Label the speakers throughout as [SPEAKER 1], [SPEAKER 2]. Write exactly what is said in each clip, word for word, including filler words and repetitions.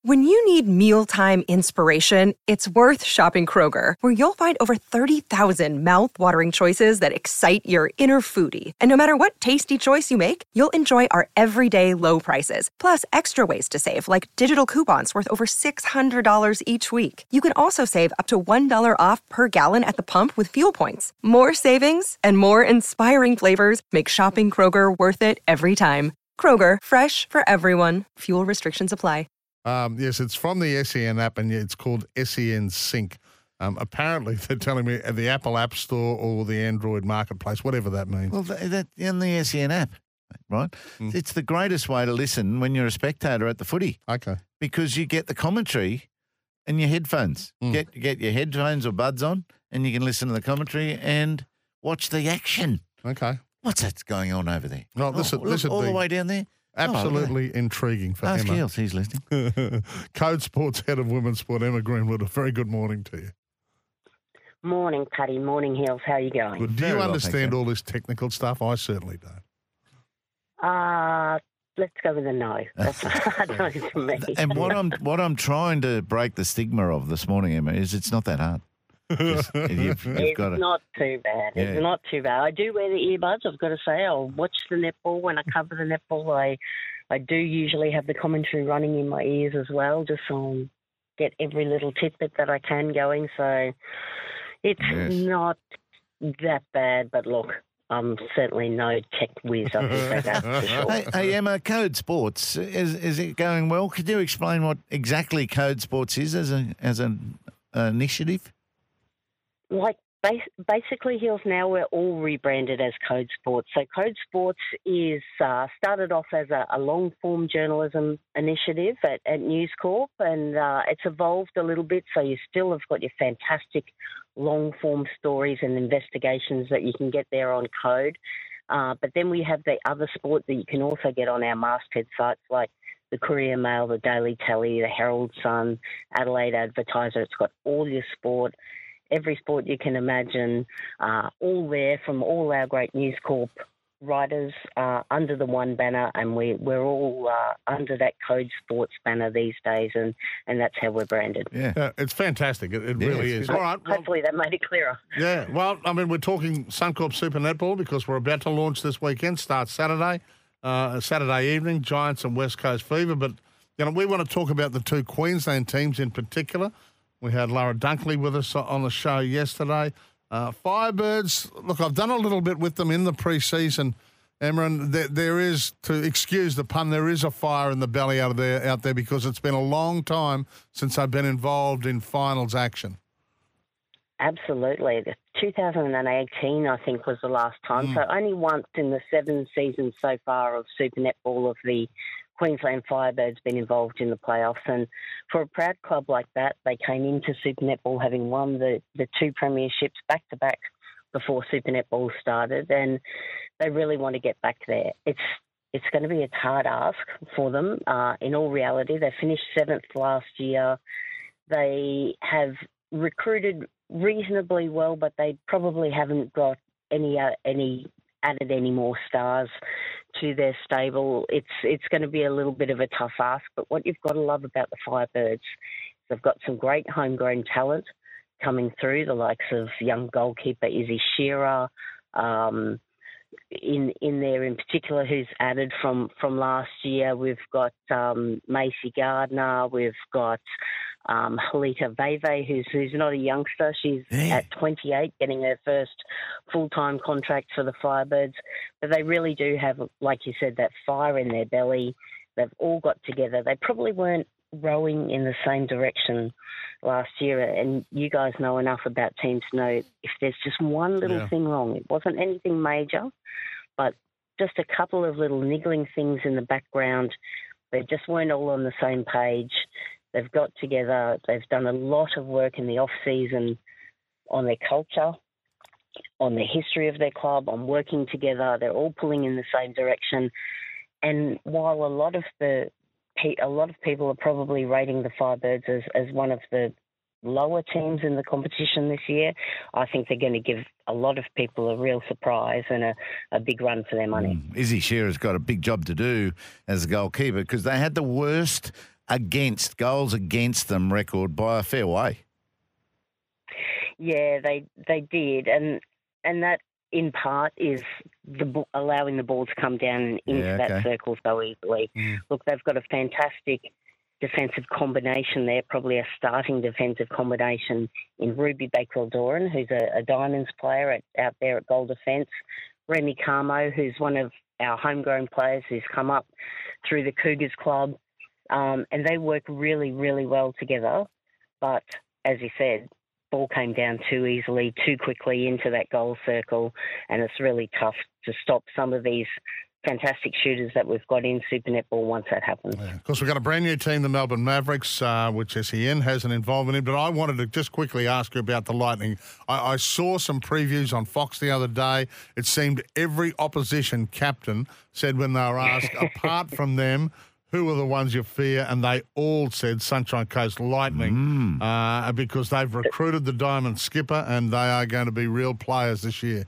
[SPEAKER 1] When you need mealtime inspiration, it's worth shopping Kroger, where you'll find over thirty thousand mouth-watering choices that excite your inner foodie. And no matter what tasty choice you make, you'll enjoy our everyday low prices, plus extra ways to save, like digital coupons worth over six hundred dollars each week. You can also save up to one dollar off per gallon at the pump with fuel points. More savings and more inspiring flavors make shopping Kroger worth it every time. Kroger, fresh for everyone. Fuel restrictions apply.
[SPEAKER 2] Um, yes, it's from the S E N app, and it's called S E N Sync. Um, apparently, they're telling me at the Apple App Store or the Android Marketplace, whatever that means.
[SPEAKER 3] Well, that, that in the S E N app, right?
[SPEAKER 2] Mm.
[SPEAKER 3] It's the greatest way to listen when you're a spectator at the footy.
[SPEAKER 2] Okay.
[SPEAKER 3] Because you get the commentary in your headphones.
[SPEAKER 2] Mm.
[SPEAKER 3] Get get your headphones or buds on, and you can listen to the commentary and watch the action.
[SPEAKER 2] Okay.
[SPEAKER 3] What's that going on over there?
[SPEAKER 2] Well, this
[SPEAKER 3] oh,
[SPEAKER 2] would- this
[SPEAKER 3] look,
[SPEAKER 2] would
[SPEAKER 3] all
[SPEAKER 2] be
[SPEAKER 3] the way down there.
[SPEAKER 2] Absolutely
[SPEAKER 3] Oh, okay.
[SPEAKER 2] intriguing for
[SPEAKER 3] Ask
[SPEAKER 2] Emma.
[SPEAKER 3] Heels, he's listening.
[SPEAKER 2] Code Sports Head of Women's Sport, Emma Greenwood. A very good morning to you.
[SPEAKER 4] Morning, Paddy. Morning, Hills. How are you going?
[SPEAKER 2] Good. Do
[SPEAKER 3] Very
[SPEAKER 2] you
[SPEAKER 3] well,
[SPEAKER 2] understand
[SPEAKER 3] thanks,
[SPEAKER 2] all this technical stuff? I certainly don't.
[SPEAKER 4] Uh, let's go with a no. That's a hard no to me.
[SPEAKER 3] And what I'm what I'm trying to break the stigma of this morning, Emma, is it's not that hard. Just, you've, you've
[SPEAKER 4] It's
[SPEAKER 3] got to,
[SPEAKER 4] not too bad.
[SPEAKER 3] Yeah.
[SPEAKER 4] It's not too bad. I do wear the earbuds. I've got to say, I'll watch the netball when I cover the netball. I, I do usually have the commentary running in my ears as well, just so I get every little tidbit that I can going. So it's
[SPEAKER 3] Yes.
[SPEAKER 4] not that bad. But look, I'm certainly no tech whiz. I can say that for sure.
[SPEAKER 3] Hey, hey, Emma, Code Sports, is is it going well? Could you explain what exactly Code Sports is as a as an uh, initiative?
[SPEAKER 4] Like bas- basically, Hills, now we're all rebranded as Code Sports. So Code Sports is uh, started off as a, a long-form journalism initiative at, at News Corp, and uh, it's evolved a little bit. So you still have got your fantastic long-form stories and investigations that you can get there on Code. Uh, but then we have the other sport that you can also get on our masthead sites, like the Courier Mail, the Daily Tally, the Herald Sun, Adelaide Advertiser. It's got all your sport. Every sport you can imagine, uh, all there from all our great News Corp writers uh, under the one banner, and we, we're all uh, under that Code Sports banner these days, and, and that's how we're branded.
[SPEAKER 3] Yeah.
[SPEAKER 2] Yeah, it's fantastic. It, it
[SPEAKER 3] Yeah,
[SPEAKER 2] really
[SPEAKER 3] it's
[SPEAKER 2] is.
[SPEAKER 3] good.
[SPEAKER 2] All right. Well,
[SPEAKER 4] Hopefully that made it clearer.
[SPEAKER 2] yeah. Well, I mean, we're talking Suncorp Super Netball because we're about to launch this weekend. Starts Saturday, uh, Saturday evening. Giants and West Coast Fever. But you know, we want to talk about the two Queensland teams in particular. We had Laura Dunkley with us on the show yesterday. Uh, Firebirds, look, I've done a little bit with them in the pre-season, Emma, and there, there is, to excuse the pun, there is a fire in the belly out of there, out there because it's been a long time since I've been involved in finals action.
[SPEAKER 4] Absolutely. The two thousand eighteen, I think, was the last time.
[SPEAKER 2] Mm.
[SPEAKER 4] So only once in the seven seasons so far of Super Netball of the Queensland Firebirds been involved in the playoffs. And for a proud club like that, they came into Super Netball having won the, the two premierships back-to-back before Super Netball started, and they really want to get back there. It's it's going to be a hard ask for them. Uh, in all reality, they finished seventh last year. They have recruited reasonably well, but they probably haven't got any uh, any added any more stars to their stable. It's it's going to be a little bit of a tough ask, but what you've got to love about the Firebirds, they've got some great homegrown talent coming through, the likes of young goalkeeper Izzy Shearer, um, in in there in particular, who's added from, from last year. We've got um, Macy Gardner, we've got um, Halita Veve, who's who's not a youngster. She's
[SPEAKER 3] Yeah.
[SPEAKER 4] at twenty-eight, getting her first full-time contract for the Firebirds. But they really do have, like you said, that fire in their belly. They've all got together. They probably weren't rowing in the same direction last year, and you guys know enough about teams to know if there's just one little
[SPEAKER 2] Yeah.
[SPEAKER 4] thing wrong. It wasn't anything major, but just a couple of little niggling things in the background. They just weren't all on the same page. They've got together. They've done a lot of work in the off-season on their culture, on the history of their club, on working together. They're all pulling in the same direction. And while a lot of the a lot of people are probably rating the Firebirds as, as one of the lower teams in the competition this year, I think they're going to give a lot of people a real surprise and a, a big run for their money.
[SPEAKER 3] Mm. Izzy Shearer's got a big job to do as a goalkeeper because they had the worst against, goals against them record by a fair way.
[SPEAKER 4] Yeah, they they did, and and that in part is the allowing the ball to come down into
[SPEAKER 3] Yeah, okay.
[SPEAKER 4] that circle so easily.
[SPEAKER 2] Mm.
[SPEAKER 4] Look, they've got a fantastic defensive combination there, probably a starting defensive combination in Ruby Bakewell-Doran, who's a, a Diamonds player at, out there at goal defence, Remy Camo, who's one of our homegrown players who's come up through the Cougars club, um, and they work really, really well together. But as you said, ball came down too easily, too quickly into that goal circle, and it's really tough to stop some of these fantastic shooters that we've got in Super Netball once that happens.
[SPEAKER 2] Yeah. Of course, we've got a brand new team, the Melbourne Mavericks, uh, which S E N has an involvement in, but I wanted to just quickly ask you about the Lightning. I, I saw some previews on Fox the other day. It seemed every opposition captain said when they were asked, apart from them, who are the ones you fear? And they all said Sunshine Coast Lightning, mm. uh, because they've recruited the Diamond skipper and they are going to be real players this year.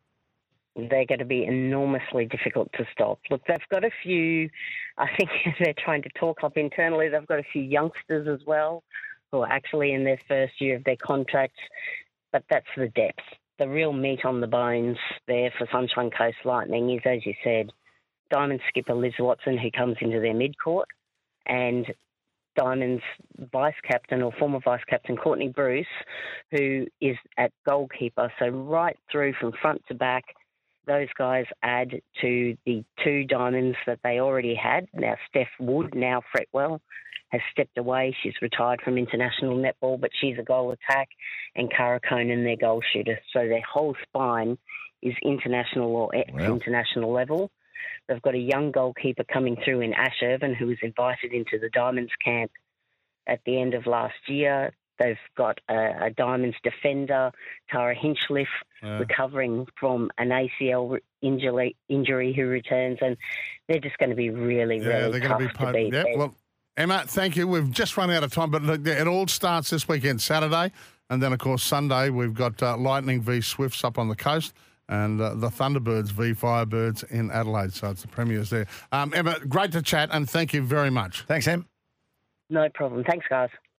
[SPEAKER 4] They're going to be enormously difficult to stop. Look, they've got a few, I think they're trying to talk up internally, they've got a few youngsters as well who are actually in their first year of their contracts, but that's the depth. The real meat on the bones there for Sunshine Coast Lightning is, as you said, Diamond skipper Liz Watson, who comes into their mid-court, and Diamond's vice-captain or former vice-captain Courtney Bruce, who is at goalkeeper. So right through from front to back, those guys add to the two Diamonds that they already had. Now, Steph Wood, now Fretwell, has stepped away. She's retired from international netball, but she's a goal attack, and Cara Conan, their goal shooter. So their whole spine is international or ex-international level. They've got a young goalkeeper coming through in Ash Irvin, who was invited into the Diamonds camp at the end of last year. They've got a, a Diamonds defender, Tara Hinchliffe, yeah. recovering from an A C L injury, injury who returns, and they're just going to be really,
[SPEAKER 2] yeah,
[SPEAKER 4] really
[SPEAKER 2] they're
[SPEAKER 4] tough
[SPEAKER 2] be
[SPEAKER 4] to beat.
[SPEAKER 2] Yep. Well, Emma, thank you. We've just run out of time, but look, it all starts this weekend, Saturday, and then, of course, Sunday, we've got uh, Lightning v Swifts up on the coast, and uh, the Thunderbirds v Firebirds in Adelaide. So it's the premiers there. Um, Emma, great to chat, and thank you very much.
[SPEAKER 3] Thanks, Em.
[SPEAKER 4] No problem. Thanks, guys.